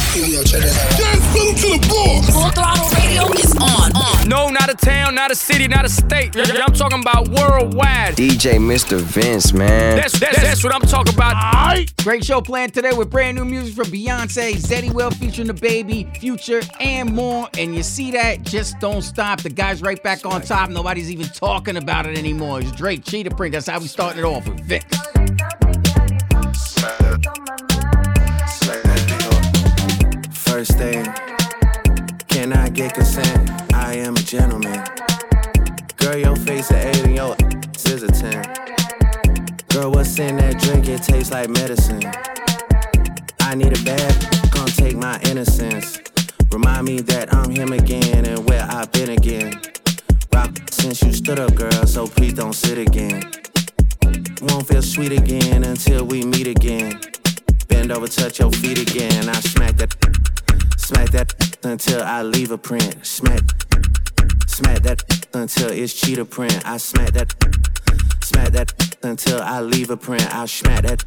Yo, check this out. Dance pedal to the floor. Full Throttle Radio is on. No, not a town, not a city, not a state. I'm talking about worldwide. DJ Mr. Vince, man. That's what I'm talking about. Great show planned today with brand new music from Beyonce, Zeddy Will featuring The Baby, Future, and more. And you see that? Just don't stop. The guy's right back on top. Nobody's even talking about it anymore. It's Drake, Cheetah Print. That's how we started it off with Vince. First thing, can I get consent? I am a gentleman. Girl, your face an 8 and your is a 10. Girl, what's in that drink? It tastes like medicine. I need a bag, come take my innocence. Remind me that I'm him again and where I've been again. Rock since you stood up, girl, so please don't sit again. Won't feel sweet again until we meet again. Bend over, touch your feet again. I smack that until I leave a print. Smack that until it's cheetah print. I smack that until I leave a print. I smack that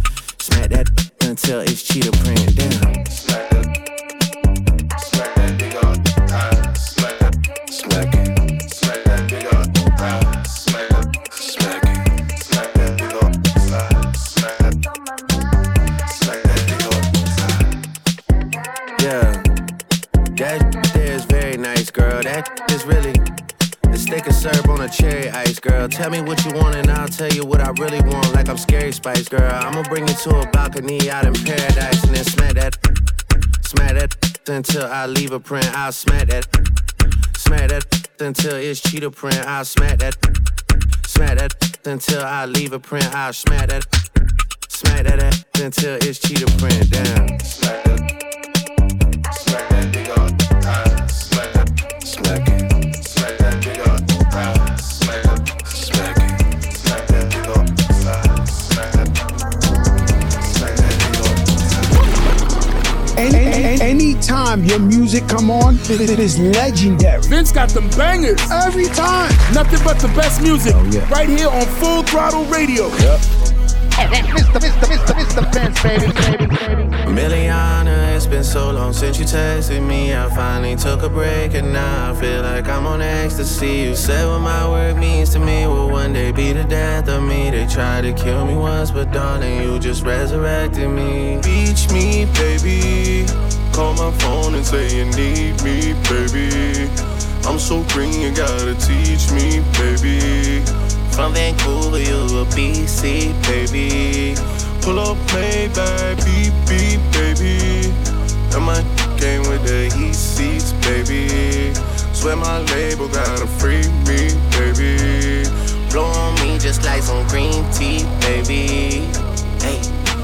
until it's cheetah print. Damn. Smack that big old time. Smack that big old time. Smack that big old time. Yeah, that is very nice, girl. That is really the stick of syrup on a cherry ice, girl. Tell me what you want and I'll tell you what I really want. Like I'm Scary Spice, girl. I'ma bring you to a balcony out in paradise and then smack that until I leave a print. I'll smack that until it's cheetah print. I'll smack that until I leave a print. I'll smack that until it's cheetah print. Damn. Smack that big old time. Smack that big old time. Smack that big old time. Anytime your music come on, it is legendary. Vince got them bangers. Every time. Nothing but the best music. Oh, yeah. Right here on Full Throttle Radio. Yep. Mr. Vince, baby. Miliana, it's been so long since you texted me. I finally took a break and now I feel like I'm on ecstasy. You said what my work means to me will one day be the death of me. They tried to kill me once, but darling, you just resurrected me. Beach me, baby. Call my phone and say you need me, baby. I'm so green, you gotta teach me, baby. From Vancouver, you a BC, baby. Pull up, Maybach, beep, beep, baby. And my game with the heat seats, baby. Swear my label gotta free me, baby. Blow on me just like some green tea, baby. Hey,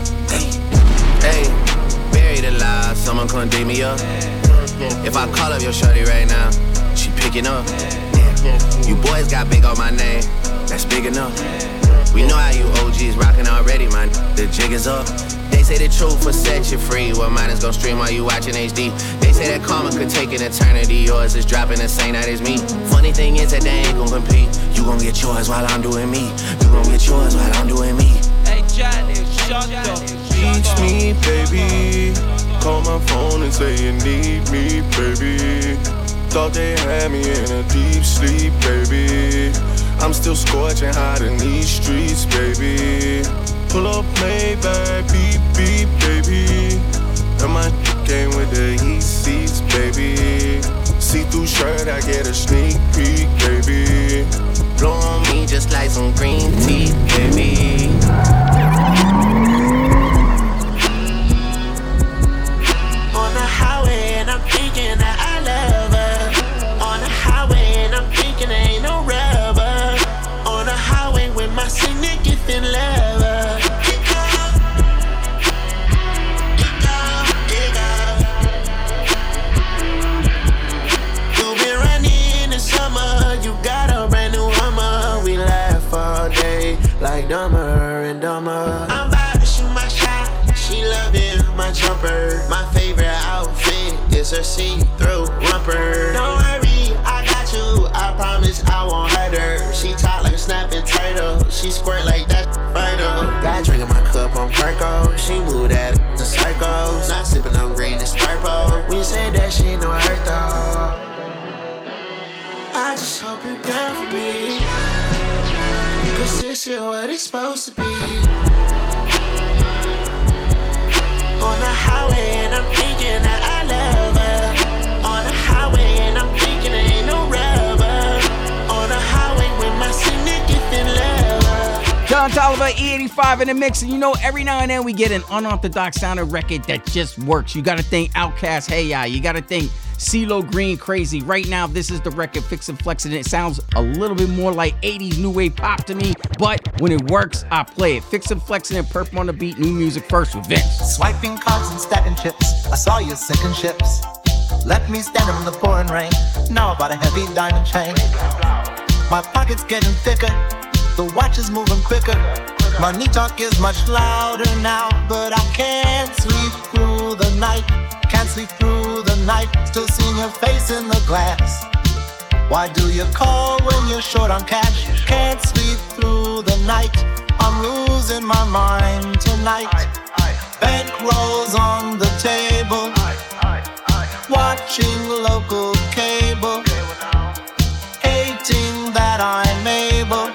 buried alive, someone come dig me up. If I call up your shorty right now, she picking up. You boys got big on my name. That's big enough. We know how you OGs rockin' already, man. The jig is up. They say the truth will set you free. Well, mine is gon' stream while you watching HD. They say that karma could take an eternity. Yours is dropping the same night as me. Funny thing is that they ain't gon' compete. You gon' get yours while I'm doing me. You gon' get yours while I'm doing me. Hey, Johnny, shut up. Teach me, baby. Call my phone and say you need me, baby. Thought they had me in a deep sleep, baby. I'm still scorching hot in these streets, baby. Pull up, Maybach, beep, beep, baby. And my game with the heat seats, baby. See-through shirt, I get a sneak peek, baby. Blow on me just like some green tea, baby. On the highway and I'm thinking that I love her. On the highway and I'm thinking there ain't no rubber. On the highway with my significant lover. You've been running in the summer, you got a brand new Hummer. We laugh all day like Dumber and Dumber. I'm about to shoot my shot, she loving my jumper. My favorite outfit is her see-through romper. Don't worry, I got you, I promise I won't hurt her. She tight like a snapping turtle, she squirt like that vital. Got drink in my cup on Perco, she moved that to circles. Not sipping on green Espresso. shit what it's supposed to be. On the highway and I'm thinking that I love her. On the highway and I'm thinking there ain't no rubber. On the highway with my significant lover. Don Toliver, E85 in the mix, and you know every now and then we get an unorthodox sounding record that just works. You gotta think Outkast, Hey Ya. You gotta think CeeLo Green, Crazy. Right now, this is the record, Fix and Flex, and it sounds a little bit more like 80s new wave pop to me, but when it works, I play it. Fix and Flexing and Purple on the Beat, new music first with Vince. Swiping cards and stacking chips. I saw you sinking ships. Left me standing in the pouring rain. Now I bought a heavy diamond chain. My pocket's getting thicker. The watch is moving quicker. Money talk is much louder now, but I can't sleep through the night. Can't sleep through the night, still seeing your face in the glass. Why do you call when you're short on cash? Can't sleep through the night, I'm losing my mind tonight. Bankrolls on the table, watching local cable, hating that I'm able,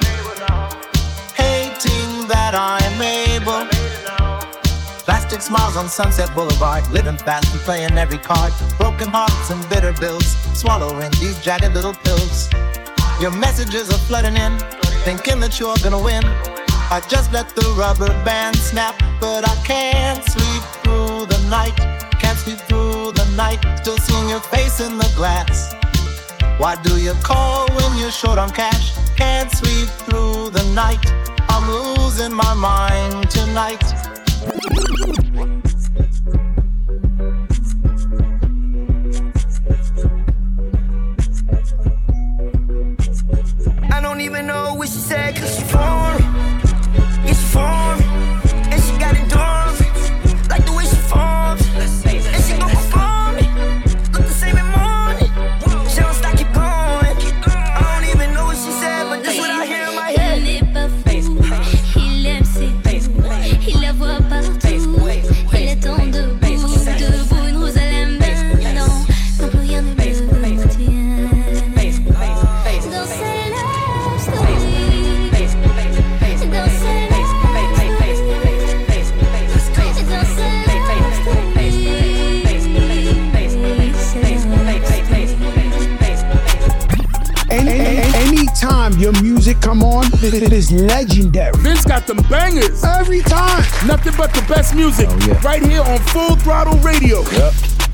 hating that I'm able. Plastic smiles on Sunset Boulevard, living fast and playing every card. Broken hearts and bitter bills, swallowing these jagged little pills. Your messages are flooding in, thinking that you're gonna win. I just let the rubber band snap, but I can't sleep through the night. Can't sleep through the night, still seeing your face in the glass. Why do you call when you're short on cash? Can't sleep through the night, I'm losing my mind tonight. I don't even know what she said, cause she foreign. Yeah, she foreign. And she got it done. Like the way she formed. And she gon' perform it. Look the same in morning. She don't stop, keep going. I don't even know what she said, but this what I hear in my head. Il aime ses il la voit partout. Il attend debout, une rose à la main. Non, plus rien ne le tient. Dans ses love stories, dans ses love Anytime your music come on, it is legendary. Vince got them bangers. Every time. Nothing but the best music. Oh, yeah. Right here on Full Throttle Radio. Yep.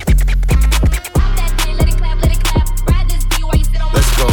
Let's go.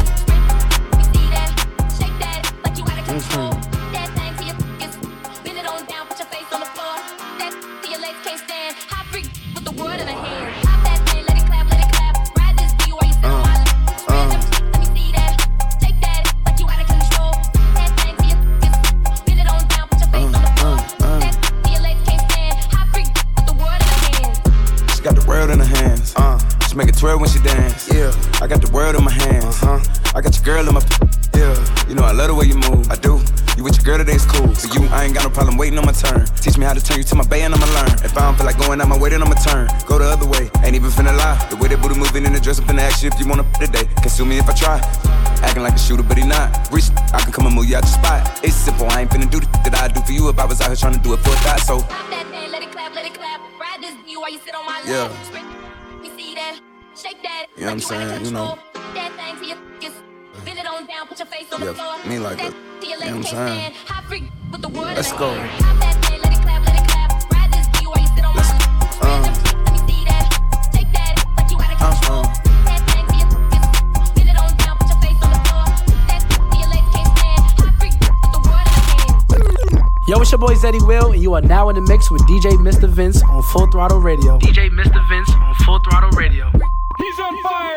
She make it twirl when she dance. Yeah, I got the world in my hands. I got your girl in my. Yeah, you know I love the way you move. I do. You with your girl today's cool. For you, I ain't got no problem waiting on my turn. Teach me how to turn you to my bay and I'ma learn. If I don't feel like going out my way, then I'ma turn. Go the other way. Ain't even finna lie. The way that booty moving in the dress, I'm finna ask you if you wanna today. Consume me if I try. Acting like a shooter, but he not. Reach, I can come and move you out your spot. It's simple. I ain't finna do the that I do for you if I was out here trying to do it for a thought. So. Let it clap, let it clap. Ride this view while you sit on my lap. Yeah. You see that? Shake that. You know what I'm saying? You know. That thing to your bend it on down, put your face on the floor. Me like it. You know what I'm saying? Let's go. Let it clap, let it clap. Ride this view while you sit on my lap. Let me see that. Shake that like you out of control. That thing to your bend it on down, put your face on the floor. That to your legs can't stand. Hot freak with the world in my hand. Yo, it's your boy Zeddy Will, and you are now in the mix with DJ Mr. Vince on Full Throttle Radio. DJ Mr. Vince on Full Throttle Radio. He's on fire.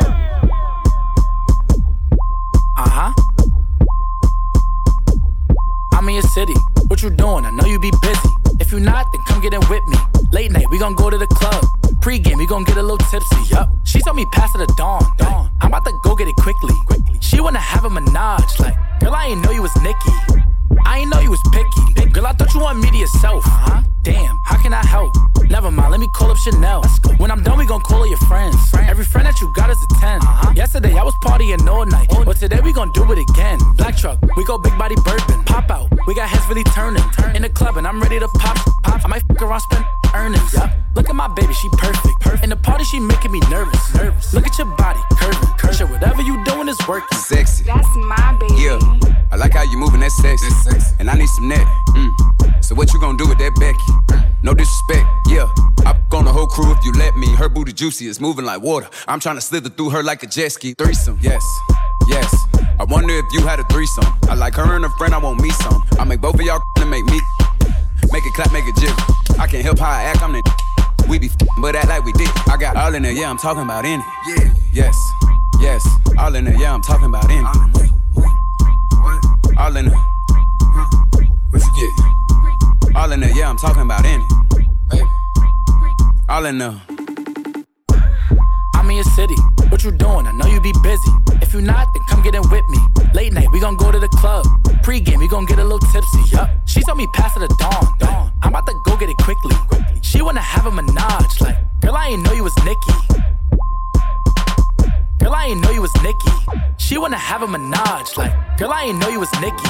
I'm in your city. What you doing? I know you be busy. If you not, then come get in with me. Late night, we gon' go to the club. Pre-game, we gon' get a little tipsy. Yup. She told me pass it at dawn. I'm about to go get it quickly. She wanna have a menage. Like, girl, I ain't know you was Nicki. I ain't know you was picky. Girl, I thought you wanted me to yourself. Damn, how can I help? Never mind, let me call up Chanel. When I'm done, we gon' call all your friends. Every friend that you got is a 10. Yesterday I was partying all night, but today we gon' do it again. Black truck, we go big body burping. Pop out, we got heads really turning. In the club and I'm ready to pop. I might fuck around, spend earnings. Look at my baby, she perfect. In the party, she making me nervous. Look at your body, curving. Sure, whatever you doing is working. Sexy. That's my baby. Yeah, I like how you moving that sexy. And I need some neck. So what you gonna do with that Becky? No disrespect, yeah. I'm on the whole crew if you let me. Her booty juicy, it's moving like water. I'm trying to slither through her like a jet ski. Threesome, yes. I wonder if you had a threesome. I like her and her friend, I want me some. I make both of y'all to make me. Make it clap, make it jiggle. I can't help how I act, I'm the we be but act like we did. I got all in there, yeah, I'm talking about in it. Yeah. Yes. All in there, yeah, I'm talking about in it. All in there. What you get? All in there, yeah, I'm talking about in it. Baby. All in there. I'm in your city, what you doing? I know you be busy. If you not, then come get in with me. Late night, we gon' go to the club. Pre-game, we gon' get a little tipsy. Yup. She told me pass it at dawn. I'm about to go get it quickly. She wanna have a menage, like, girl, I ain't know you was Nicki. Girl, I ain't know you was Nicki. She wanna have a menage, like, girl, I ain't know you was Nicki.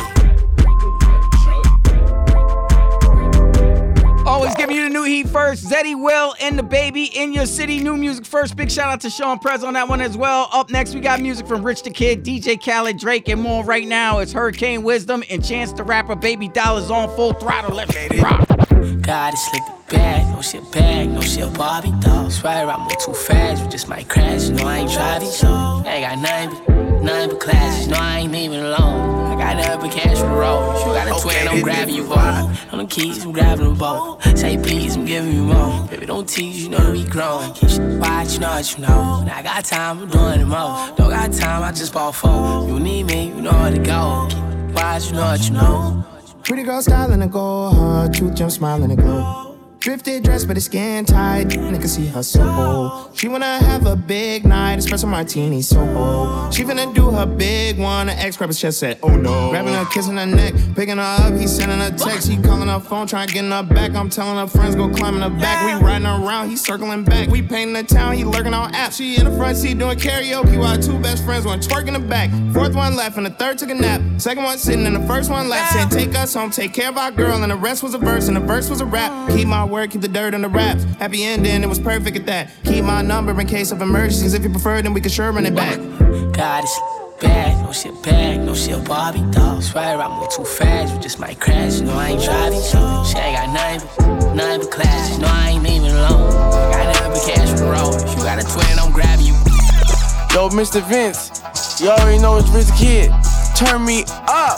Always giving you the new heat first. Zeddy Will and the Baby in your city. New music first. Big shout out to Sean Prez on that one as well. Up next, we got music from Rich the Kid, DJ Khaled, Drake, and more. Right now, it's Hurricane Wisdom and Chance the Rapper. Baby Dollars on full throttle. Let's rock. God, it's slick bag, no shit bag, no shit Barbie doll. Swear I move too fast, you just might crash. You know I ain't driving, so I ain't got nothing but classes. No, I ain't even alone. I got nothing but cash for the road. You got a twin, I'm grabbing you both. On them keys, I'm grabbing them both. Say please, I'm giving you more. Baby, don't tease, you know we grown. Watch, you know what you know. And I got time, I'm doing it more. Don't got time, I just bought four. You need me, you know where to go. Watch, you know what you know. Pretty girl styling and go hard, truth gem smiling and glow. Drifted dress, but it's skin tight. Nigga see her so bold. She wanna have a big night, espresso martini so bold. She finna do her big one. Her ex grab chest said, oh no. Grabbing her, kissing her neck, picking her up. He sending her text. He calling her phone, trying to get her back. I'm telling her friends go climbing her back. We riding around, he circling back. We painting the town, he lurking on apps. She in the front seat doing karaoke while two best friends went twerking the back. Fourth one left and the third took a nap. Second one sitting and the first one left. Said take us home, take care of our girl. And the rest was a verse and the verse was a rap. Keep my word, keep the dirt on the raps. Happy ending, it was perfect at that. Keep my number in case of emergencies. If you prefer, then we can sure run it back. God, it's bag, no shit Barbie doll. Swear I move too fast, you just might crash. You know I ain't driving, so she ain't got nothing but class. You know I ain't even alone. Got nothing but cash for the road. If you got a twin, I'm grabbing you. Yo, Mr. Vince, you already know it's Rich the Kid. Turn me up.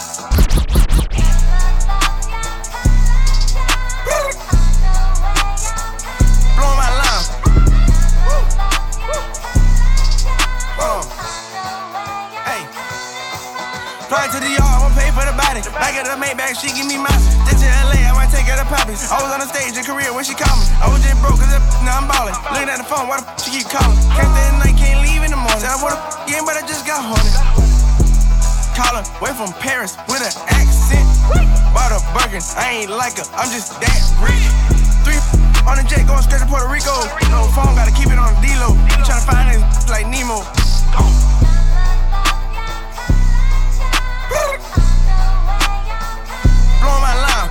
Fly to the yard, I won't pay for the body. Back at the Maybach, she give me mouse. Then to LA, I might take her to Poppies. I was on the stage in Korea when she called me. I was just broke, cause now I'm ballin'. Looking at the phone, why the she keep calling? Can't stay at night, can't leave in the morning. Said I would've again, but I just got horny. Call her, way from Paris with an accent. Bought a Birkin, I ain't like her, I'm just that rich. 3 on the jet, going straight to Puerto Rico. No phone, gotta keep it on the D-Lo. Tryna find it like Nemo. Blowing my line.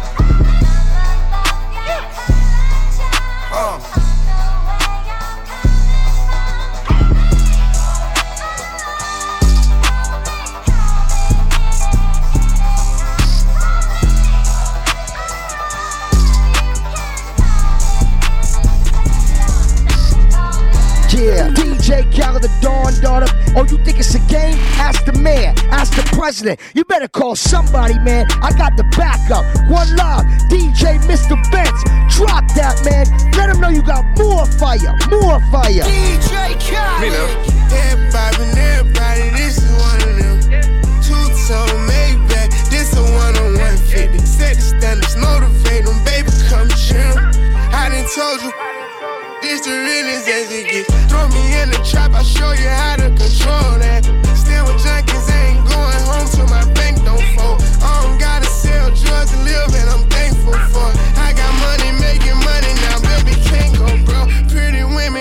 Yeah, DJ Khaled, the Dawn Daughter. Oh, you think it's a game? Ask the mayor, ask the president. You better call somebody, man. I got the backup. One love, DJ Mr. Vince. Drop that, man. Let him know you got more fire, more fire. DJ Khaled. Everybody, this is one of them. Two-tone Maybach, this a one-on-one 50. Set the standards, motivate them, baby, come chill. I done told you. This the realest as it gets. Throw me in the trap, I'll show you how to control that. Still with junkies, I ain't going home till my bank don't fold. I don't gotta sell drugs to live, and I'm thankful for it. I got money making money now, baby, can't go broke. Pretty women down the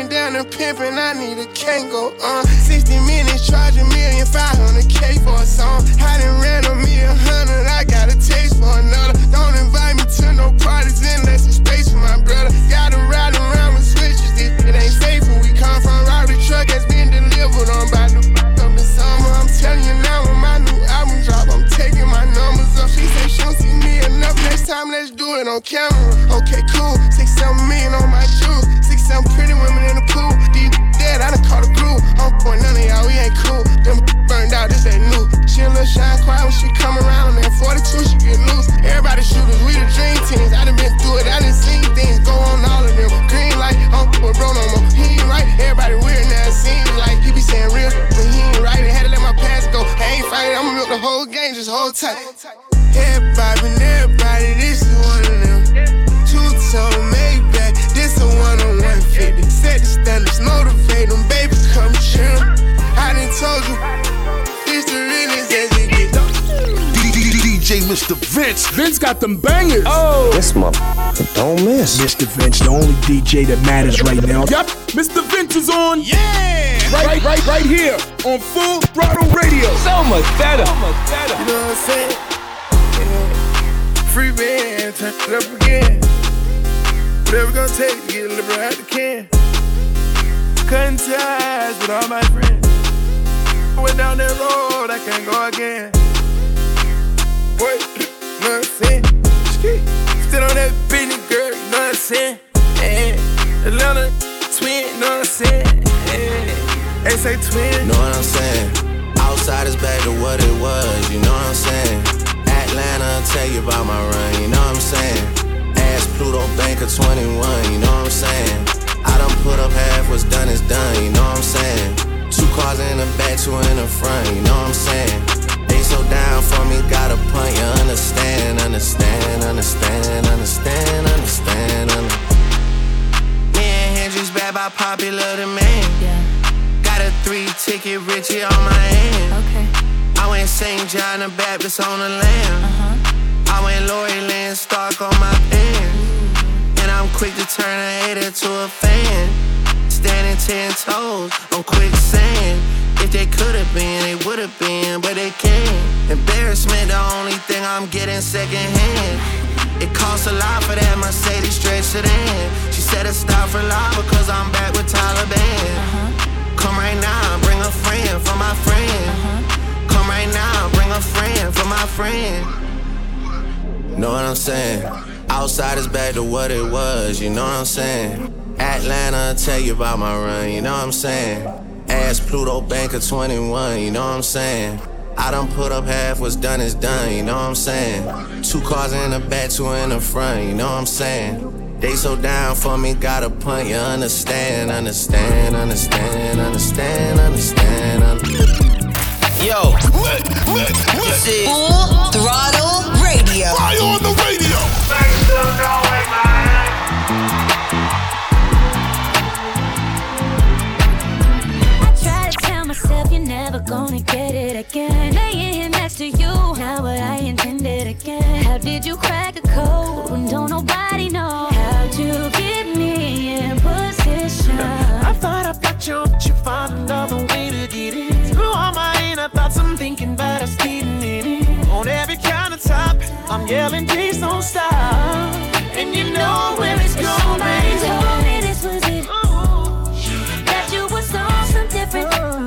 a pimp and I need a Kango. 60 minutes, charge $1,500K for a song. I done ran on me 100, I got a taste for another. Don't invite me to no parties unless it's space for my brother. Gotta ride around with switches, it ain't safe when we come from Robert truck that's been delivered on by new up in summer. I'm telling you now when my new album drop, I'm taking my numbers up. She say she don't see me enough, next time let's do it on camera. Okay, cool, 6-7 million on my jewels, 6-7 pretty women in the pool. These dead, I done caught a groove. I'm for none of y'all, we ain't cool. Them burned out, this ain't new. She a little shine quiet when she come around, and 42 she get loose. Everybody shooters, we the dream teams. I done been through it, I done seen things go on all of them. Green light, with bro no more. He ain't right, everybody weird now. It seems like he be saying real, but he ain't right. I had to let my past go. I ain't fighting, I'ma milk the whole game, just hold tight. Everybody, everybody, this is one of them. Two-tone Maybach, this a 1-on-150. Set the standards, motivate them, baby, come chill. I done told you, this the realest as it get. DJ Mr. Vince. Vince got them bangers. Oh, this motherfucker don't miss. Mr. Vince, the only DJ that matters right now. Yep, Mr. Vince is on. Yeah, right here on Full Throttle Radio. So much better. You know what I'm saying? Yeah. Free band, turn it up again. Whatever it's gonna take to get a liberal out the can. Cutting ties with all my friends. I went down that road, I can't go again. Boy, you know what I'm saying? Still on that bitty girl, you know what I'm saying? Atlanta twin, you know what I'm saying? They say twin. Know what I'm saying? Outside is back to what it was, you know what I'm saying? Atlanta, tell you about my run, you know what I'm saying? Ask Pluto Banker 21, you know what I'm saying? I done put up half, what's done is done, you know what I'm saying? 2 cars in the back, 2 in the front, you know what I'm saying? They so down for me, gotta punt, you understand, understand, understand, understand, understand, Me and Hendrix back by popular demand. Got a 3-ticket Richie on my hand. I went St. John the Baptist on the lamb. I went Lori Lynn Stark on my pen. And I'm quick to turn a hater to a fan. Standing 10 toes on quicksand. If they could've been, they would've been, but they can't. Embarrassment, the only thing I'm getting secondhand. It costs a lot for that Mercedes straight sedan. She said to stop for life because I'm back with Taliban. Come right now, bring a friend for my friend. Come right now, bring a friend for my friend. Know what I'm saying? Outside is back to what it was, you know what I'm saying? Atlanta, tell you about my run, you know what I'm saying? Ask Pluto Banker 21, you know what I'm saying? I done put up half, what's done is done, you know what I'm saying? 2 cars in the back, 2 in the front, you know what I'm saying? They so down for me, gotta punt, you understand, understand, understand, understand, understand, Yo, this is Full Throttle Radio. Fly on the radio. I try to tell myself you're never gonna get it again. Laying here next to you, not what I intended again. How did you crack the code when don't nobody know? How'd you get me in position? I thought about you, but you found another way to get in. Through all my inner thoughts, I'm thinking about us getting in it. On every countertop, I'm yelling, please don't stop. And you know where it's going. Somebody told me this was it. That you was on some different.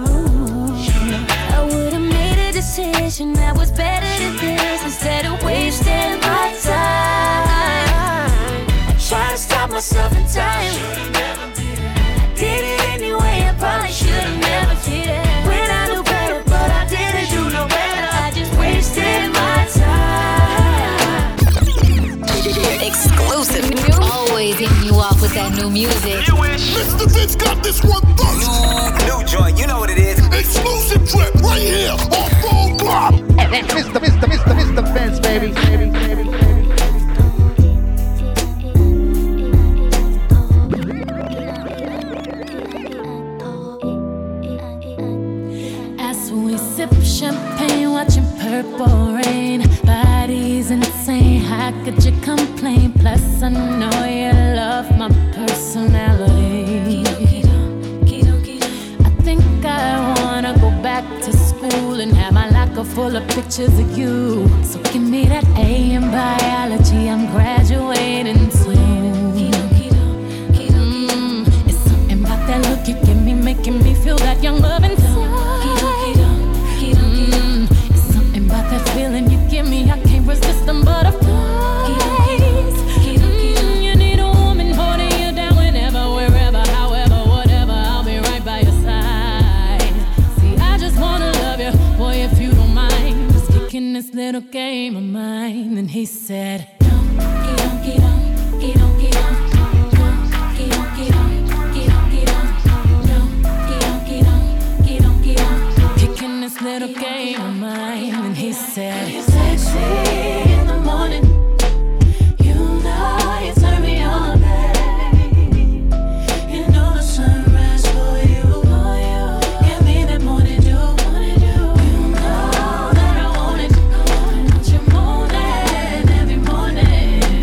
I would've made a decision that was better than this instead of wasting my time. I try to stop myself in time. I did it anyway, I probably should've never did it. When I knew better, but I didn't do no better. I just wasted my time. Exclusive. Always hitting you off with that new music. Mr. Vince got this one first. New joint, you know what it is. Exclusive trip right here on Full Throttle. Mr. Vince, baby. As we sip champagne, watching purple rain. Body's insane, how could you complain? Plus I know you love my personality. full of pictures of you. So give me that A in biology, I'm graduating soon. It's something about that look you give me, making me feel that young love inside. It's something about that feeling you give me, I can't resist them butterflies. You need a woman holding you down whenever, wherever, however, whatever, I'll be right by your side. See, I just wanna love you, boy, if you don't mind, just kicking this little game of mine. And he said, kicking this little game of mine. And he said, you're sexy in the morning, you know you turn me on, babe. You know the sunrise for you. Give me that morning dew. You know that I want it. Want you morning, every morning.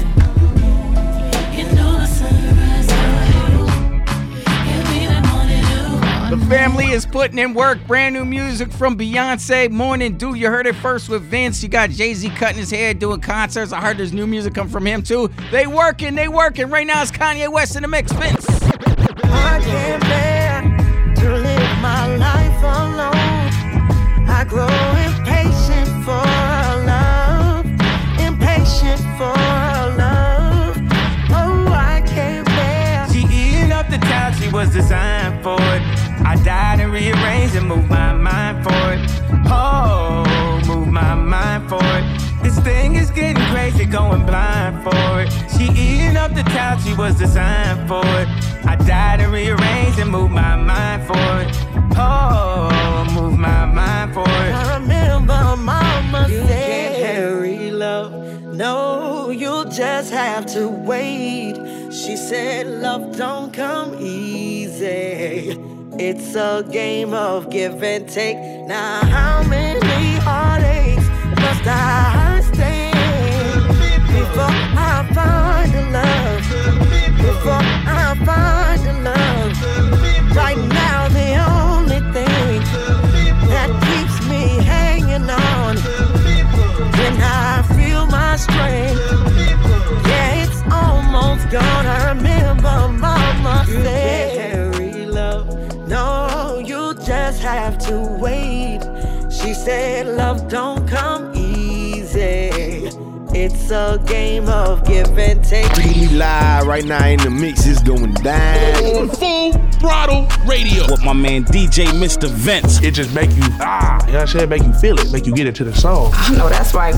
You know the sunrise for you. Give me that morning dew. The family is putting in work. Brand new music from Beyonce, Morning Dew. You heard it first with Vince. You got Jay-Z cutting his hair, doing concerts. I heard there's new music come from him too. They working. Right now it's Kanye West in the mix. Vince. I can't bear to live my life alone. I grow impatient for love, impatient for love. Oh, I can't bear. She eating up the couch, she was designed for it. I died and rearranged and moved my mind for it. Oh, move my mind for it. This thing is getting crazy, going blind for it. She eating up the couch, she was designed for it. I died and rearranged and moved my mind for it. Oh, move my mind for it. I remember mama said, you can't hurry love, no, you'll just have to wait. She said love don't come easy, it's a game of give and take. Now how many heartaches must I stand before I find a love? Before I find a love. Right now the only thing that keeps me hanging on, when I feel my strength, yeah, it's almost gone. I remember mama said, no, you just have to wait. She said love don't come easy, it's a game of give and take. We live right now in the mix, is going down on Full Throttle Radio with my man DJ Mr. Vince. It just make you, you know what I'm saying, make you feel it, make you get into the song. I know that's right.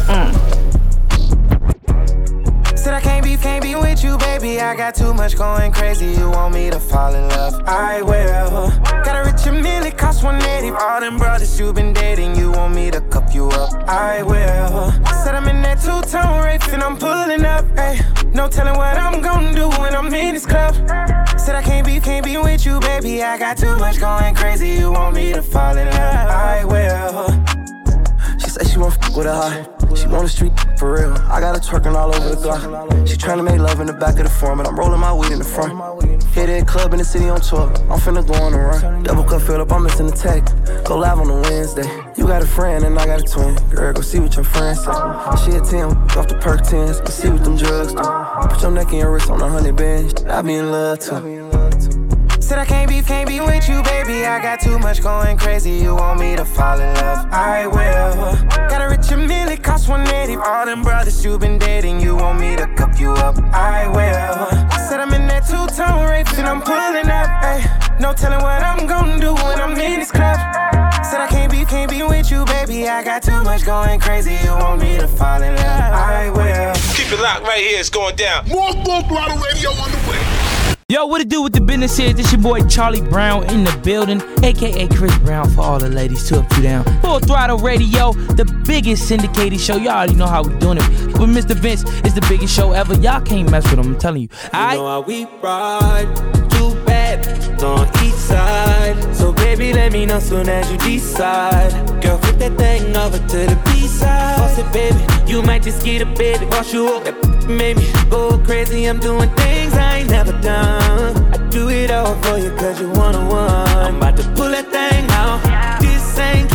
Said I can't be with you, baby. I got too much going crazy. You want me to fall in love? I will. Got a rich million, cost 180. All them brothers you been dating, you want me to cup you up? I will. Said I'm in that two-tone race and I'm pulling up. Ay, no telling what I'm gonna do when I'm in this club. Said I can't be with you, baby. I got too much going crazy. You want me to fall in love? I will. She said she won't f with a high. She want the street for real. I got her twerking all over the Glock. She tryna make love in the back of the Foreign, but I'm rolling my weed in the front. Hit that club in the city on tour. I'm finna go on a run. Double cup filled up, I'm missing the tech. Go live on a Wednesday. You got a friend and I got a twin. Girl, go see what your friends say. She a 10 off the perk 10s. Let's see what them drugs do. Put your neck and your wrist on 100 bands. I be in love too. Said I can't be with you, baby. I got too much going crazy. You want me to fall in love? I will. Got a rich million, cost 180. All them brothers you been dating, you want me to cup you up? I will. Said I'm in that two-tone race and I'm pulling up. Ay, no telling what I'm gonna do when I'm in this club. Said I can't be with you, baby. I got too much going crazy. You want me to fall in love? I will. Keep it locked right here. It's going down. More Full Throttle Radio on the way. Yo, what it do with the business is? This your boy Charlie Brown in the building, aka Chris Brown for all the ladies, 2 up, 2 down. Full Throttle Radio, the biggest syndicated show. Y'all already know how we doing it. With Mr. Vince, it's the biggest show ever. Y'all can't mess with him, I'm telling you. You know how we ride, too bad, on each side. So baby, let me know soon as you decide. Girl, put that thing over to the B-side. Boss it, baby, you might just get a bit. Wash you up, that made me go crazy. I'm doing things I ain't never done. I do it all for you cause you one-on-one. I'm about to pull that thing out. This ain't cloud,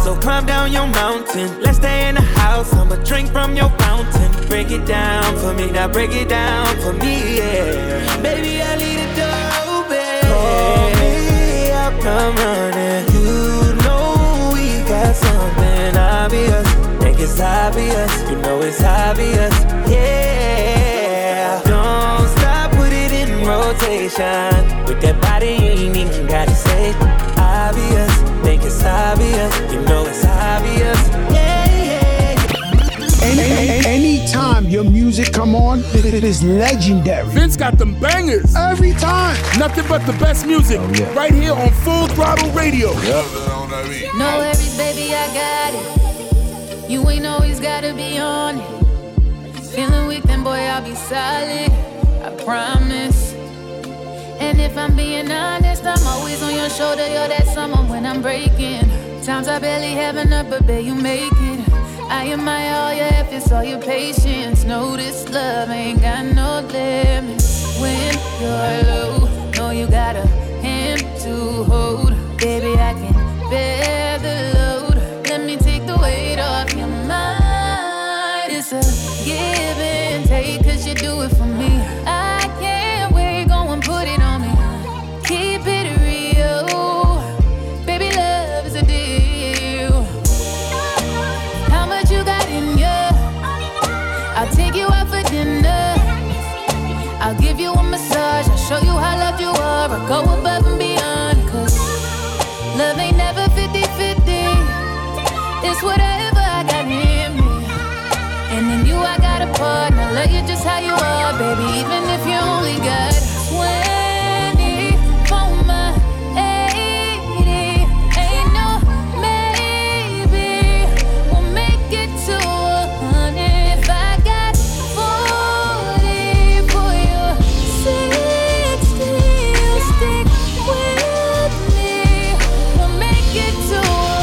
So climb down your mountain. Let's stay in the house. I'ma drink from your fountain. Break it down for me. Now break it down for me, yeah. Baby, I need a dope, baby. Call me, I'll come running. You know we got something obvious. Think it's obvious. You know it's obvious. Yeah. Don't stop, put it in rotation. With that body, you ain't even gotta say obvious. Think it's obvious. You know it's obvious. Yeah, yeah. Anytime your music come on, it is legendary. Vince got them bangers. Every time. Nothing but the best music. Right here on Full Throttle Radio. No worries, baby, I got it. You ain't always gotta be on it. Feeling weak, then boy, I'll be solid. I promise. And if I'm being honest, I'm always on your shoulder. You're that someone when I'm breaking. Times I barely have enough, but babe, you make it. I admire all your efforts, all your patience. Know this love ain't got no limits. When you're low, know you got a hand to hold. Baby, I can bear the load. Let me take the weight off your mind. It's a give and take, cause you do it for me. I can't wait, go and put it on me. Keep it real. Baby, love is a deal. How much you got in you? I'll take you out for dinner. I'll give you a massage. I'll show you how loved you are. I'll go above and beyond. Cause love ain't never 50-50. It's whatever I got in me. And in you I got a part. Now love you just how you are, baby. Even if you only got 20 for my 80. Ain't no maybe we'll make it to 100. If I got 40 for you, 60, you stick with me. We'll make it to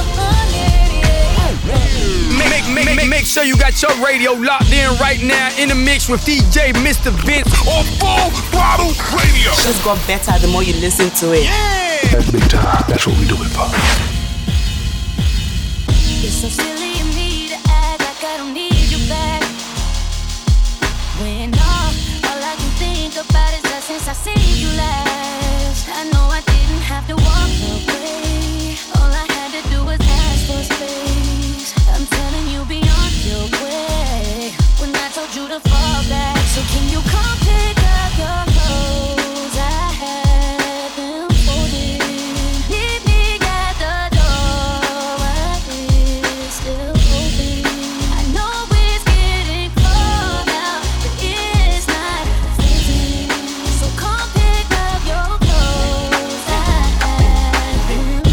100, yeah. Make sure you got your radio locked in right now in the mix with DJ Mr. Vince on Full Throttle Radio. It's got better the more you listen to it. Yeah! That's big time. That's what we do it for. It's so silly of me to act like I don't need you back. When all I can think about is that since I seen you last. I know I didn't have to walk away. All I had to do was ask for space. I'm telling you beyond your way. When I told you to fall back, so can you come pick up your clothes? I had them folded. Meet me at the door while it's still open. I know it's getting cold now, but it's not freezing. So come pick up your clothes. I had them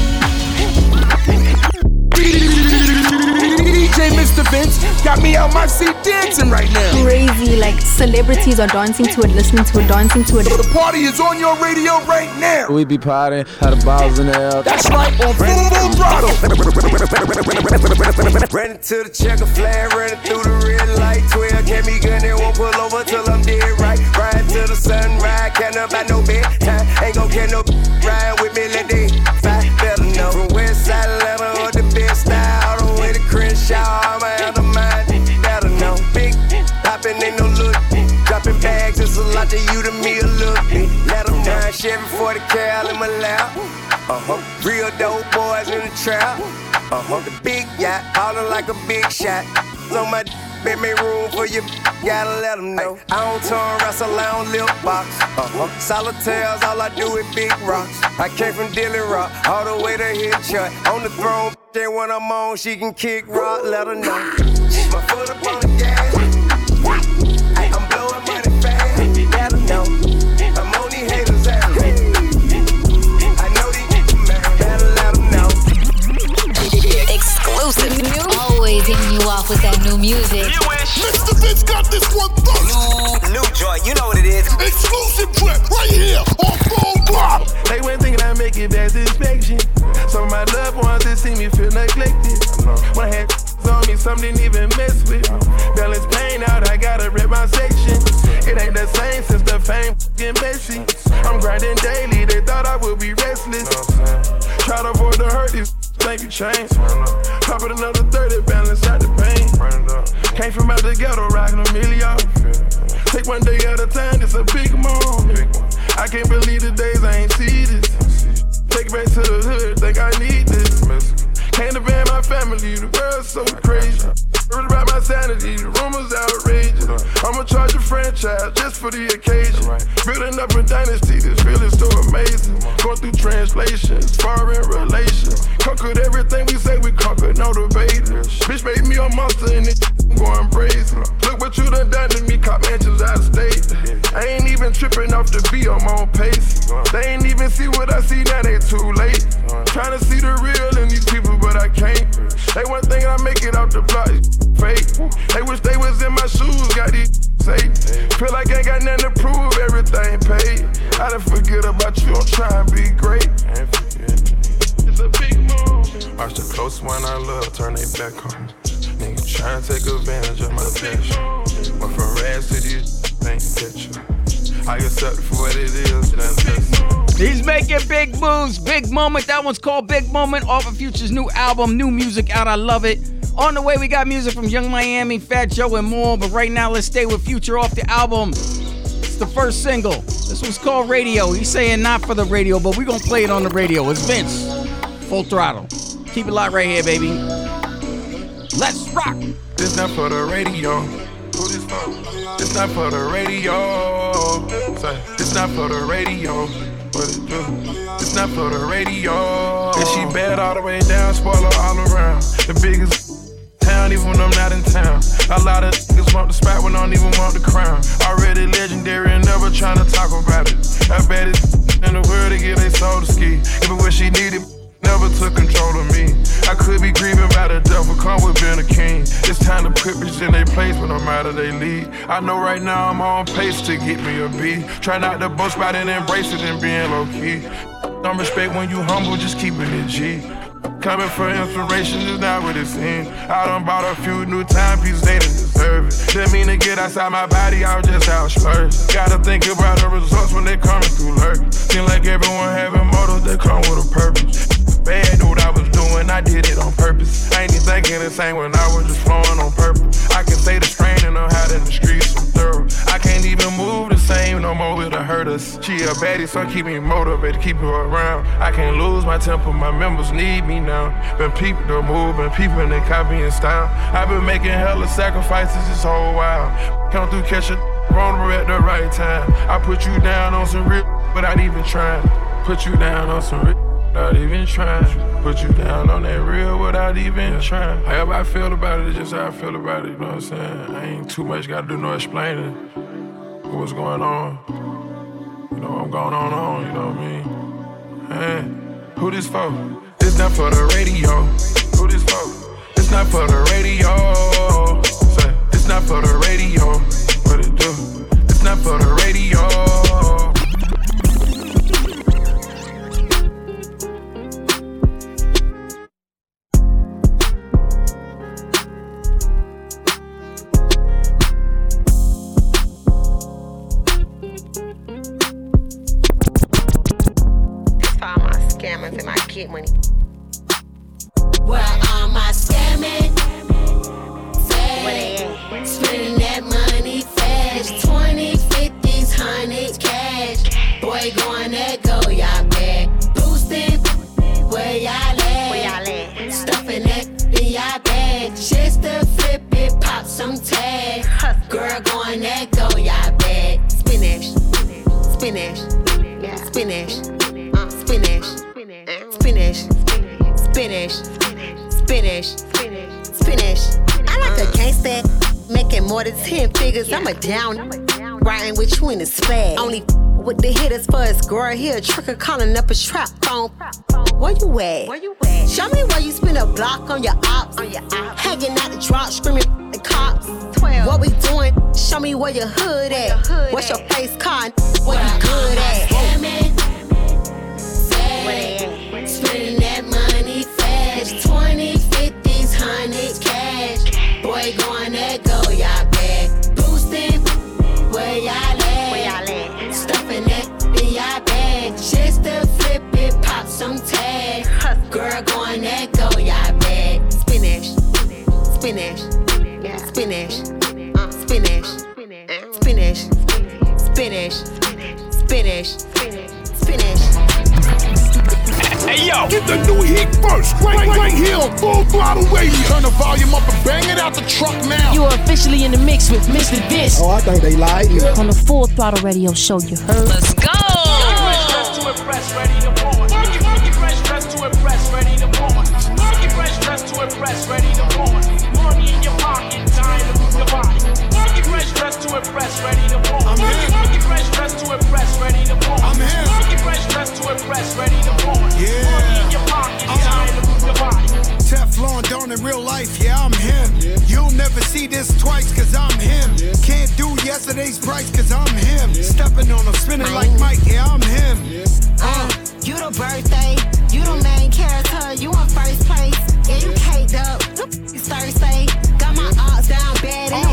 DJ Mr. Vince got me out my seat dancing right now. Crazy, like celebrities are dancing to it, listening to it, dancing to it. So the party is on your radio right now. We be partying, had the balls in the air. That's right, on Full Throttle. Running to the checker flag, running through the red light. 12 can't be good, they won't pull over till I'm dead right. Riding till the sunrise, can't about no bedtime. Ain't gon' get no ride with me, let they fight. Better know from West Side Atlanta or the best style. All the way to Crenshaw, I'ma have the mind. Better know, big poppin' ain't no look. Dropping bags, it's a lot to you, to me a little bit. Let them down, Chevy 40 cal in my lap. Real dope boys in the trap. The big yacht, ballin' like a big shot. On my make me room for you, gotta let them know. I don't turn wrestle, I don't lip box. Solitaires, all I do is big rocks. I came from Dilly Rock, all the way to Hitchcock. On the throne, then when I'm on, she can kick rock, let her know. My foot up on the gas. I'm blowing money fast, let her know. I'm on these haters' ass. I know these man, better let them know. Exclusive. Always hitting you off with that new music. Mr. Vince got this one first. New joint, you know what it is. Exclusive track right here on Full Throttle. They went thinking I make it back to inspection. Some of my loved ones that see me feel neglected. When I had on me, some didn't even mess with. Balance pain out, I gotta rip my section. It ain't the same since the fame getting messy. I'm grinding daily, they thought I would be restless. Try to avoid the hurt, these think you changed. Pop it another 30, balance out the pain. Came from out the ghetto, rockin' a million. Take one day at a time, it's a big moment. I can't believe the days I ain't see this. Take it back to the hood, think I need this. Can't abandon my family, the world's so crazy. Worried about my sanity, the rumors outrageous. I'ma charge a franchise just for the occasion. Building up a dynasty, this feeling's so amazing. Going through translations, foreign relations. Conquered everything we say we conquered, no debate. Bitch made me a monster and it going brazen. Look what you done to me, caught mansions out of state. I ain't even tripping off the beat, I'm on pace. They ain't even see what I see, now they too late. Trying to see the real in these people, but I can't. They one thing I make it off the block, fake. They wish they was in my shoes, got these safe. Feel like I ain't got nothing to prove, everything paid. I done forget about you, I'm trying to be great. It's a big move. Watch the close one I love, turn they back on me. Nigga trying to take advantage of my passion. Went from rags to these, ain't catch you. I accept it for what it is, that's He's making big moves, Big Moment. That one's called Big Moment off of Future's new album, new music out. I love it. On the way, we got music from Young Miami, Fat Joe, and more. But right now, let's stay with Future off the album. It's the first single. This one's called Radio. He's saying not for the radio, but we're going to play it on the radio. It's Vince. Full throttle. Keep it locked right here, baby. Let's rock. This not for the radio. Who this for? This not for the radio. Say, this not for the radio. What it do? It's not for the radio. And she bad all the way down, spoiler all around. The biggest town, even when I'm not in town. A lot of niggas want the spot when I don't even want the crown. Already legendary and never trying to talk about it. I bet it's in the world to get they soul to ski. Give it what she needed, never took control of me. I could be grieving by the devil, come with being a king. It's time to put bitches in their place when I'm out of their league. I know right now I'm on pace to get me a B. Try not to boast about it, embrace it and being low key. Don't respect when you humble, just keeping it G. Coming for inspiration is not what it seems. I done bought a few new timepieces, they didn't deserve it. Didn't mean to get outside my body, I was just out splurged. Gotta think about the results when they coming through lurk. Seem like everyone having motives, they come with a purpose. Bad knew what I was doing, I did it on purpose. I ain't even thinking the same when I was just flowing on purpose. I can say the strain and I'm out in the streets, I'm thorough. I can't even move the same no more, it'll hurt us. She a baddie, so keep me motivated, keep her around. I can't lose my temper, my members need me now. Been people to move, been people in their copying style. I've been making hella sacrifices this whole while. Come through, catch a vulnerable at the right time. I put you down on some real without even trying. Put you down on some real without even trying. Put you down on that real without even trying. However I feel about it, it's just how I feel about it, you know what I'm saying? I ain't too much gotta do no explaining what's going on. You know, I'm going on, you know what I mean? Hey, who this for? This not for the radio. Who this for? This not for the radio. Say, this not for the radio. What it do? This not for the radio. Scammers and my kid money. Where are my scamming? Spending that money fast. 20, 50s, 100s cash. Boy, going that go, y'all bad. Boosting, where y'all at? Where y'all at? Stuffing that in y'all bag. Just to flip it, pop some tag. Girl, going that go, y'all bad. Spinach, spinach, spinach, spinach, spinach, spinach, spinach, spinach. I like a gangsta, making more than 10 figures. I'm a down, riding with you in the spag. Only with the hitters for his girl here. Tricker calling up a trap phone. Where you at? Show me where you spend a block on your ops. Hanging out the drop, screaming at the cops. 12. What we doing? Show me where your hood at. What's your face card? Where you good at? Spending that money fast. 20, 50s, 100s cash. Boy, going that go, y'all bad. Boosting, where y'all at? Stuffing that in y'all bag. Just to flip it, pop some tag. Girl, going that go, spinach, spinach, spinach, spinach, spinach, spinach. Hey yo, get the new hit first, right here on Full Throttle Radio. Turn the volume up and bang it out the truck now. You are officially in the mix with Mr. Vince. Oh, I think they lied. On the Full Throttle Radio show, you heard. Let's go. Dressed to impress, ready to porn. Funky fresh, dressed to impress, ready to porn. Funky fresh, dressed to impress, ready to porn. Money in your pocket, time to move your body. Funky fresh, dressed to impress, ready to porn. Funky fresh, dressed to impress, ready to porn. Funky fresh, dressed to impress, ready to porn. Money in your pocket, time to move your body. Teflon Don in real life, yeah, I'm him. You'll never see this twice, cause I'm him. Can't do yesterday's price, cause I'm him. Stepping on him, spinning like Mike, yeah, I'm him. You the birthday, you the main character, you in first place. Yeah, you caked up, it's Thursday. Got my odds down bad in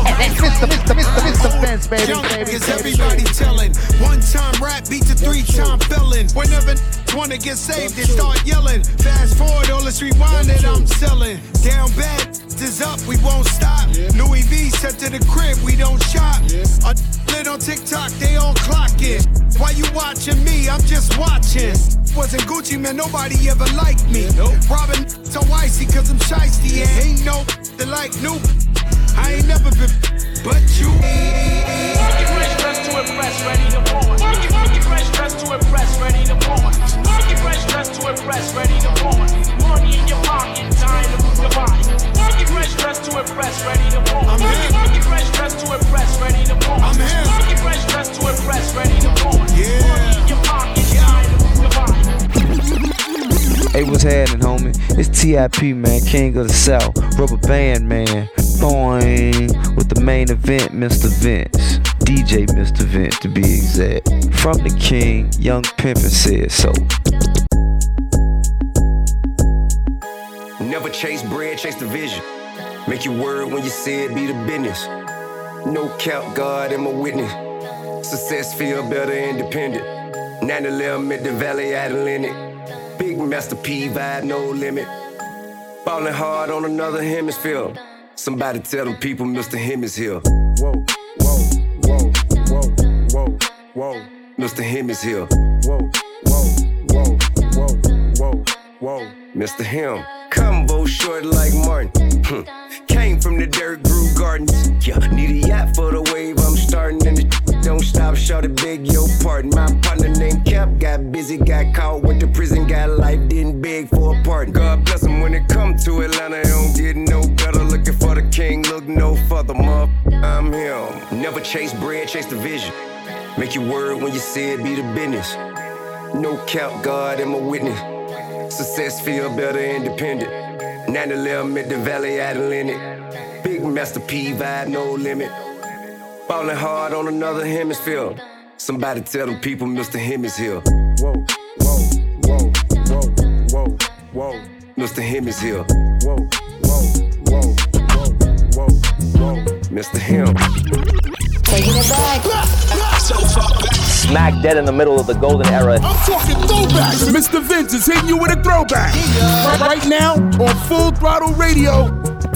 Mr. Vince, baby. Cause everybody telling. One time rap beats a 3-time felon. Whenever wanna get saved, they start yelling. Fast forward, all this rewind that I'm selling. Down bad, is up, we won't stop. Louis V sent to the crib, we don't shop. A lit on TikTok, they all clocking. Why you watching me? I'm just watching. Wasn't Gucci, man, nobody ever liked me. Robin so icy, cause I'm shiesty. And ain't no that like new. I ain't never been, but you. Funky fresh, dressed to impress, ready to porn. Funky fresh, dressed to impress, ready to porn. Funky fresh, dressed to impress, ready to porn. Money in your pocket, time to move your body. Funky fresh, dressed to impress, ready to porn. Funky fresh, dressed to impress, ready to porn. Funky fresh, dressed to impress, ready to porn. Money in your pocket, time to move your body. Hey, what's happening, homie? It's T.I.P., man, King of the South, Rubber Band, man. Boing, with the main event, Mr. Vince. DJ Mr. Vince, to be exact. From the King, Young Pimpin' said so. Never chase bread, chase the vision. Make your word when you say it, be the business. No cap, God am a witness. Success feel better independent. 9/11 at the Valley Atlantic. Big Master P vibe, no limit. Ballin' hard on another hemisphere. Somebody tell them people Mr. Him is here. Whoa, whoa, whoa, whoa, whoa, whoa. Mr. Him is here. Whoa, whoa, whoa, whoa, whoa, whoa. Mr. Him. Combo short like Martin. Came from the dirt, grew gardens. Yeah, need a yacht for the wave I'm starting. And the don't stop, shorty, beg your pardon. My partner named Cap got busy, got caught, went to prison, got life, didn't beg for a pardon. God bless him when it come to Atlanta, it don't get no better. Looking for the king, look no further, I'm him. Never chase bread, chase the vision. Make your word when you say it, be the business. No cap, God am a witness. Success feel better independent. 9/11 at the Valley Atlantic. Big Master P vibe, no limit. Ballin' hard on another hemisphere. Somebody tell them people Mr. Him is here. Whoa, whoa, whoa, whoa, whoa, whoa. Mr. Him is here. Whoa, whoa, whoa, whoa, whoa, whoa. Mr. Him. Taking it back. Smack dead in the middle of the golden era. I'm talking throwbacks. Mr. Vince is hitting you with a throwback. Right now on Full Throttle Radio.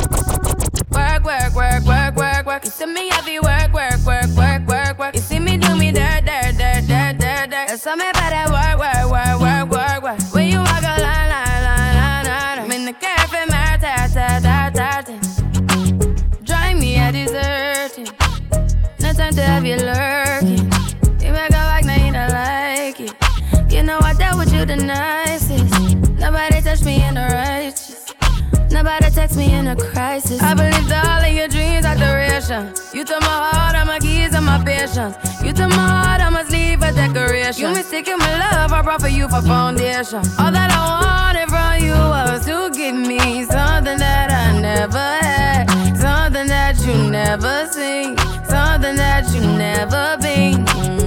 Work, work, work, work, work, work. You see me heavy work, work, work, work, work, work. You see me do me dirt, dirt, dirt, dirt, dirt, dirt. There's something about that work, work, work, work, work, work. When you walk a line, line, line, line, line. I'm in the cafe, my ta, ta, ta, ta, ta. Drive me a deserting. No time to have you lurking. You make a like, now you don't like it. You know I dealt with you the nicest. Nobody touched me in the righteous. Nobody text me in a crisis. I believed all of your dreams are duration. You took my heart, all my keys, and my patience. You took my heart, I must leave a decoration. You mistaken my love, I brought for you for foundation. All that I wanted from you was to give me something that I never had, something that you never seen, something that you never been.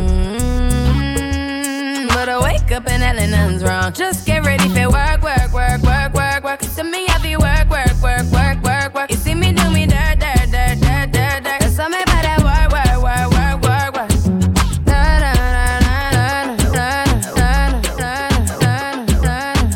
But I wake up and hell nothing's wrong. Just get ready for work, work, work, work, work, work. You see me heavy work, work, work, work, work, work. You see me do me dirt, dirt, dirt, dirt, dirt, dirt. There's something about that work, work, work, work, work, work.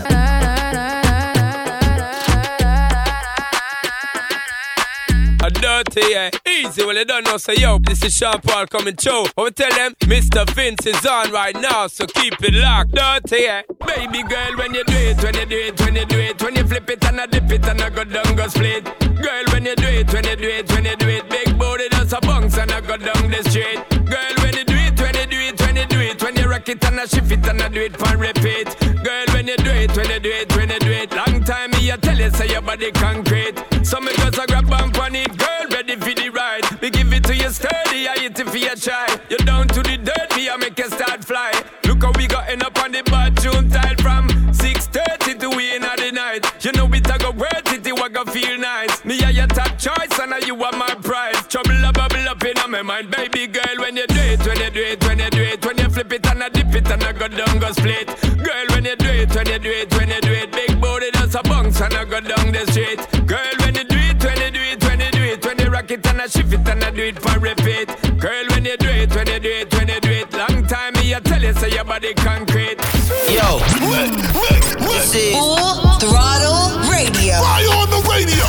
I dirty, yeah. Easy, well, you don't know, say, yo, this is Sean Paul coming through. I will tell them, Mr. Vince is on right now, so keep it locked. Dirty, yeah. Baby girl, when you do it, when you do it, when you do it, when you flip it and I dip it and I go down, go split. Girl, when you do it, when you do it, when you do it, big booty does a bounce and I go down the street. Girl, when you do it, when you do it, when you do it, when you rock it and I shift it and I do it for repeat. Girl, when you do it, when you do it, when you do it, long time me I tell you, say your body concrete. So me just a grab bump on it, girl, ready for the ride. We give it to you sturdy, I hit it for your child. You're down to the dirt, me I make you start fly. Look how we got end up on the bathroom tile from 6:30 to we in the night. You know it a go worth it, it a go feel nice. Me are your top choice and you are my prize. Trouble a bubble up in my mind, baby girl. When you do it, when you do it, when you do it, when you flip it and I dip it and I go down, go split. Girl, when you do it, when you do it, when you do it, big booty does a bounce and I go down the street. Girl, when you do it, when you do it, when you do it, when you rock it and I shift it and I do it for repeat. Girl, when you do it, when you do it, when you do it, long time me I tell you, say your body concrete. Yo, this is Full Throttle Radio. Why you on the radio?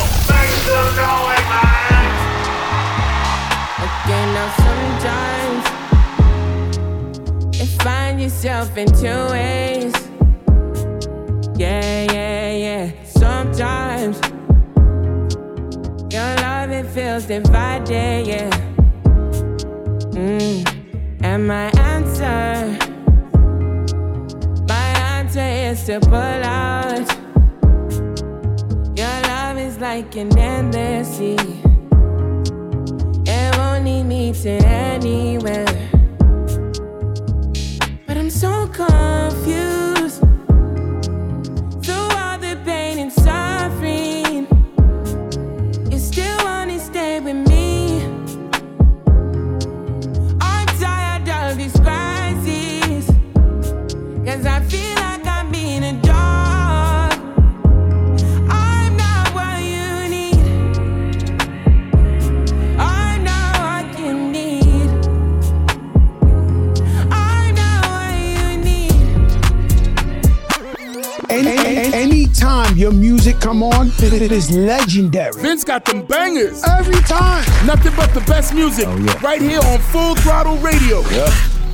Okay, now sometimes you find yourself in two ways. Yeah, yeah, yeah. Sometimes your love, it feels divided, yeah. And my answer is to pull out. Your love is like an endless sea. It won't lead me to anywhere. But I'm so confused through all the pain and suffering. You still wanna stay with me. I'm tired of these crises, 'cause I feel like I'm being a dog. I'm not what you need. I'm not what you need. I'm not what you need. Anytime your music come on, it is legendary. Vince got them bangers. Every time. Nothing but the best music. Right here on Full Throttle Radio. Yep.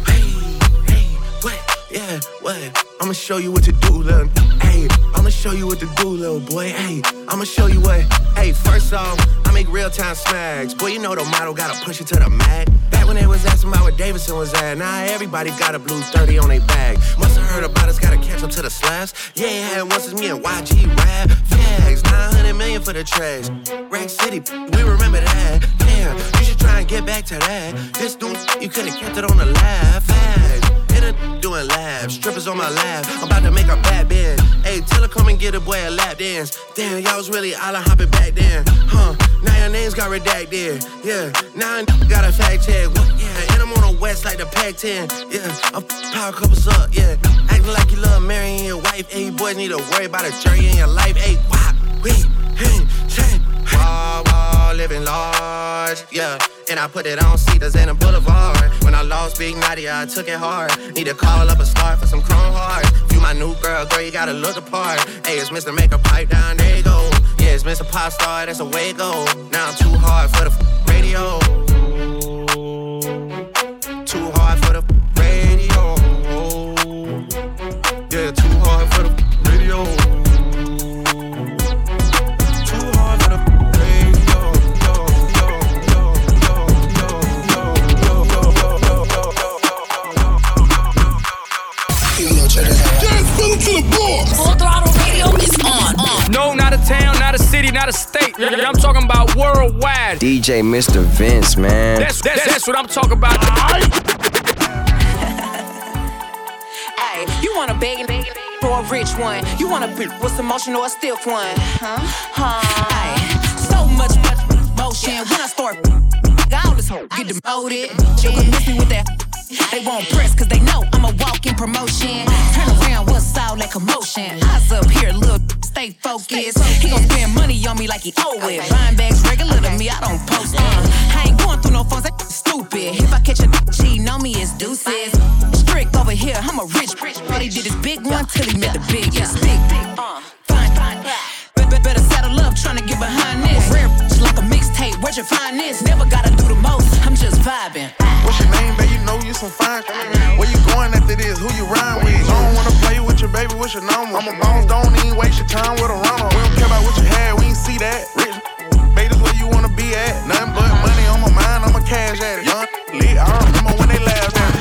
Yeah, what? I'ma show you what to do, little. Hey, I'ma show you what to do, little boy. Hey, I'ma show you what. Hey, first off, I make real-time smacks. Boy, you know the model gotta push it to the mat. Back when they was asking about where Davidson was at, now everybody got a blue 30 on their bag. Must have heard about us, gotta catch up to the slaps. Yeah, it had once it's me and YG rap. Fags, 900 million for the trash. Rack City, we remember that. Damn, you should try and get back to that. This dude, you could've kept it on the laugh. Fags. Doing labs, strippers on my lap. I'm about to make a bad bend. Hey, tell her come and get a boy a lap dance. Damn, y'all was really island hopping back then. Now your names got redacted. Yeah, now I got a fact check. What? Yeah, and I'm on the west like the Pac-10. Yeah, I'm power couples up. Yeah, acting like you love marrying your wife. Hey, boys need to worry about a jury in your life. Hey, wow, wait, hey, wow, living large. Yeah. And I put it on Cedars and a Boulevard. When I lost Big Nadia, I took it hard. Need to call up a star for some chrome hearts. You my new girl, you gotta look apart. Hey, it's Mr. Make a Pipe Down, there you go. Yeah, it's Mr. Pop Star, that's the way it go. Now I'm too hard for the radio. Too hard for the radio. Yeah, too hard for the radio. Full Throttle Radio is on. No, not a town, not a city, not a state. I'm talking about worldwide. DJ Mr. Vince, man. That's what I'm talking about. Hey, you want a big or a rich one? You want a bitch with some motion or a stiff one? Hey, so much motion. When I start, all this get demoted. You can miss me with that. They won't press cause they know I'm a walking promotion. Turn around, what's all that commotion? Eyes up here, look, stay focused. He gon' spend money on me like he owe it. Buying bags regular to me, I don't post it. I ain't going through no phones, that stupid. If I catch a cheating on me, it's deuces. Strict over here, I'm a rich. All he did is big one till he met the biggest. Fine. Better settle up, tryna get behind this. Rare like a mixtape, where about your fineness. Never gotta do the most, I'm just vibing. What's your name, babe? You know you some fine. Where you going after this? Who you rhyme with? I don't wanna play with your baby, what's your number? I'm a boss, don't even waste your time with a runner. We don't care about what you had, we ain't see that. Rich, babe, this where you wanna be at. Nothing but money on my mind, I'm a cash addict. Young, lit, I remember when they laughed at me.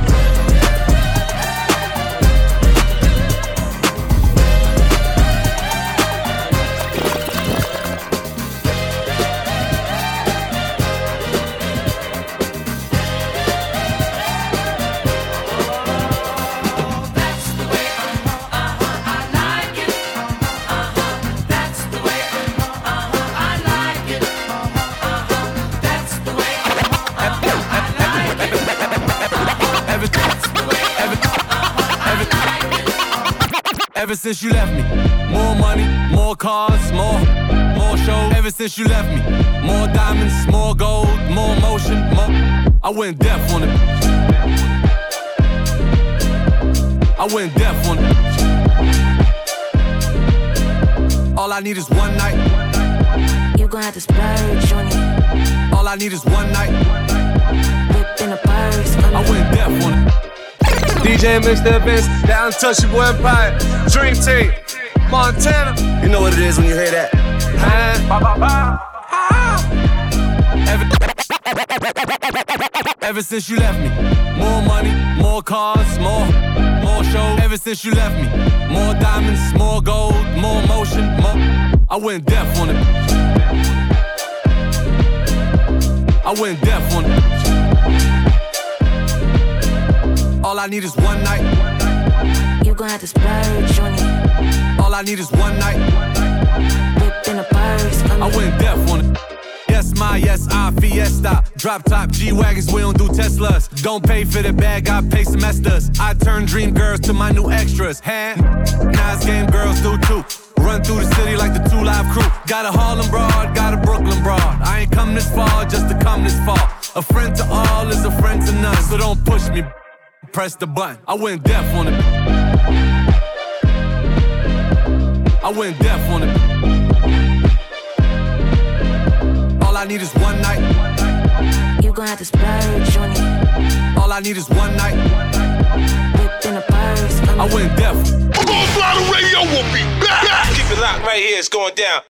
Ever since you left me, more money, more cars, more shows. Ever since you left me, more diamonds, more gold, more motion, more. I went deaf on it. I went deaf on it. All I need is one night. You gon' have to splurge on it. All I need is one night. Whip in a purse. I went deaf on it. DJ Mr. Vince, the Untouchable Empire, Dream Team, Montana. You know what it is when you hear that. Ever since you left me, more money, more cars, more shows. Ever since you left me, more diamonds, more gold, more motion, more. I went deaf on it. I went deaf on it. All I need is one night. You gon' have to splurge on it. All I need is one night. Whip in a purse. I went deaf on it. Yes, I Fiesta. Drop top G-Wagons, we don't do Teslas. Don't pay for the bag, I pay semesters. I turn dream girls to my new extras. Nice game girls do too. Run through the city like the 2 Live Crew. Got a Harlem broad, got a Brooklyn broad. I ain't come this far just to come this far. A friend to all is a friend to none, so don't push me. Press the button. I went deaf on it. I went deaf on it. All I need is one night. You gon' have to splurge on it. All I need is one night. Whip in a purse. I went deaf. Full Throttle Radio will be back. Keep it locked right here. It's going down.